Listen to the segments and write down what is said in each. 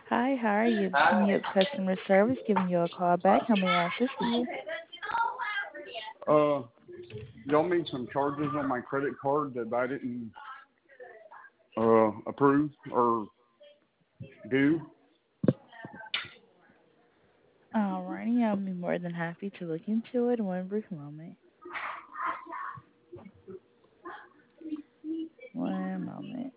Hi, how are you? This is Neo's customer service giving you a call back. How may I assist you? Uh, y'all made some charges on my credit card that I didn't approve or do. Alrighty, I'll be more than happy to look into it in one brief moment. One moment.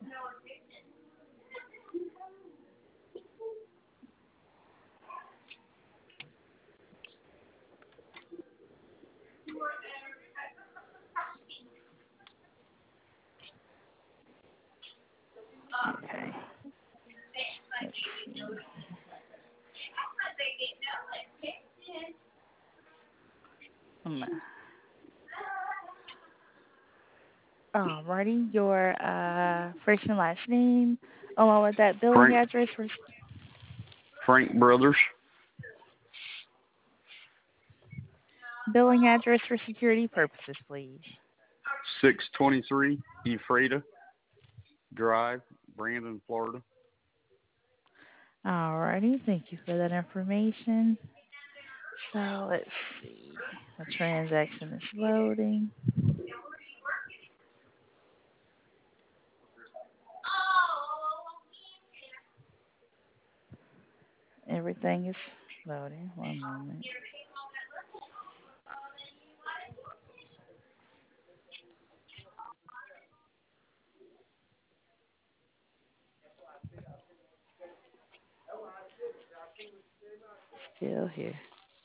Okay, let's see. Um, Alrighty, your first and last name, along with that billing Frank address for Frank Brothers, security purposes, please. 623 Ephrata Drive, Brandon, Florida. Alrighty, thank you for that information. So let's see. The transaction is loading. Everything is loading. One moment. Still here.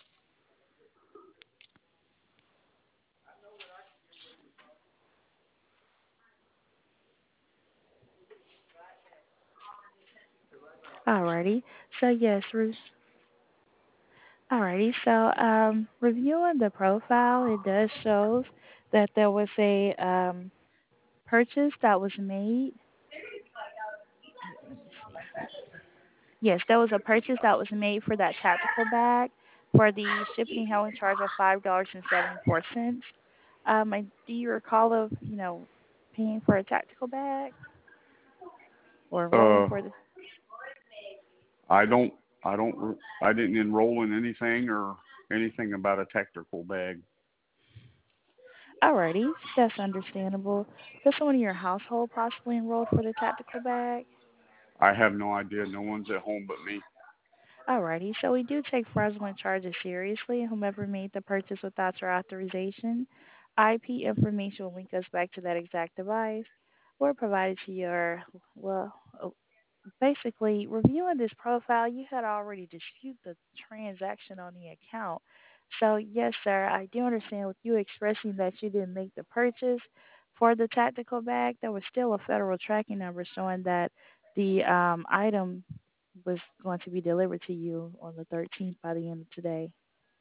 Alrighty. So yes, alrighty. So reviewing the profile, it does show that there was a purchase that was made. Let me see. Yes, there was a purchase that was made for that tactical bag for the shipping and handling charge of $5.74. Do you recall of paying for a tactical bag or enrolling Uh, for the? I don't, I didn't enroll in anything or anything about a tactical bag. Alrighty, that's understandable. Does someone in your household possibly enrolled for the tactical bag? I have no idea. No one's at home but me. Alrighty, so we do take fraudulent charges seriously. Whomever made the purchase without your authorization, IP information will link us back to that exact device or provided to your, well, basically, reviewing this profile, you had already disputed the transaction on the account. So, yes, sir, I do understand with you expressing that you didn't make the purchase for the tactical bag. There was still a federal tracking number showing that the item was going to be delivered to you on the 13th by the end of today.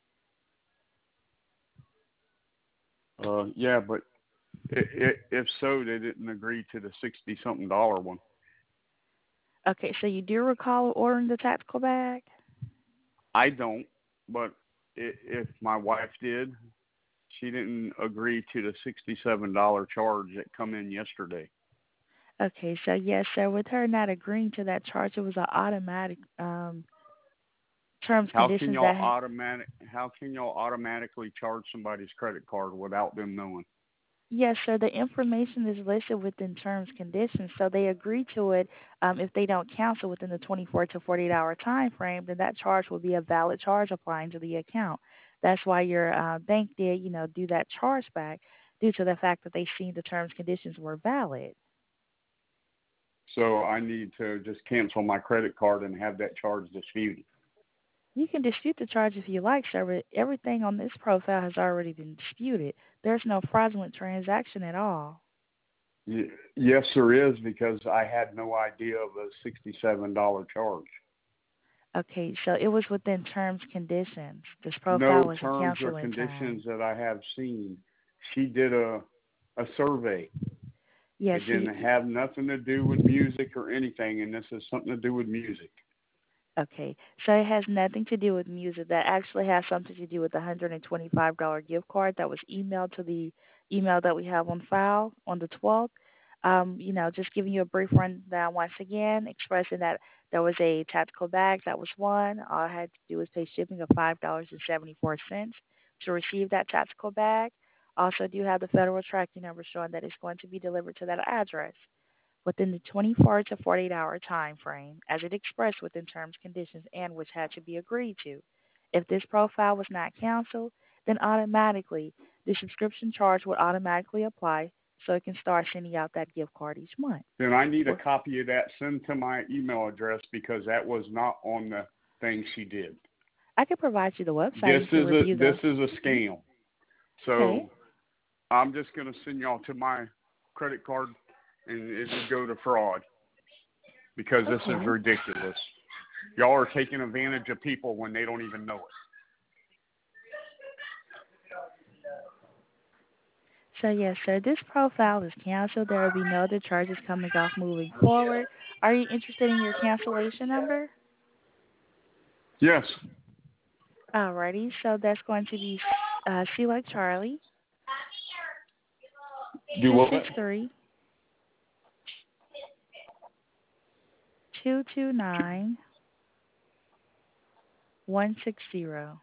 Yeah, but if so, they didn't agree to the 60-something dollar one. Okay, so you do recall ordering the tactical bag? I don't, but if my wife did, she didn't agree to the $67 charge that come in yesterday. Okay, so yes, sir, with her not agreeing to that charge, it was an automatic terms How can conditions y'all that. automatic? How can y'all automatically charge somebody's credit card without them knowing? Yes, sir. The information is listed within terms conditions, so they agree to it. If they don't cancel within the 24 to 48-hour time frame, then that charge will be a valid charge applying to the account. That's why your bank did, do that charge back due to the fact that they seen the terms conditions were valid. So I need to just cancel my credit card and have that charge disputed. You can dispute the charge if you like, sir, but everything on this profile has already been disputed. There's no fraudulent transaction at all. Yes, there is, because I had no idea of a $67 charge. Okay, so it was within terms conditions. This profile No wasn't terms or canceled in time. conditions that I have seen. She did a survey. Yes, It didn't have nothing to do with music or anything, and this has something to do with music. okay. So it has nothing to do with music. That actually has something to do with the $125 gift card that was emailed to the email that we have on file on the 12th. Just giving you a brief rundown once again, expressing that There was a tactical bag that was one. All I had to do was pay shipping of $5.74 to receive that tactical bag. Also do have the federal tracking number showing that it's going to be delivered to that address within the 24 to 48-hour time frame, as it expressed within terms, conditions, and which had to be agreed to. If this profile was not canceled, then automatically the subscription charge would automatically apply so it can start sending out that gift card each month. Then I need a copy of that sent to my email address because that was not on the thing she did. I could provide you the website. You can review This is a scam. Okay. So I'm just going to send y'all to my credit card and it would go to fraud because this is Okay. ridiculous. Y'all are taking advantage of people when they don't even know it. So yes, sir, this profile is canceled. There will be no other charges coming off moving forward. Are you interested in your cancellation number? Yes. Alrighty, so that's going to be C like Charlie, Do two what? six three 229 160.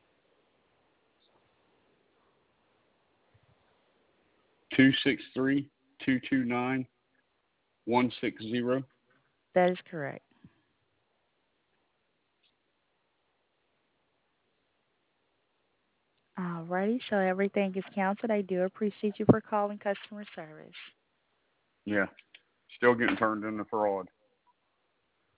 263-229-160. That is correct. Alrighty, so everything is canceled. I do appreciate you for calling customer service. Yeah. Still getting turned into fraud.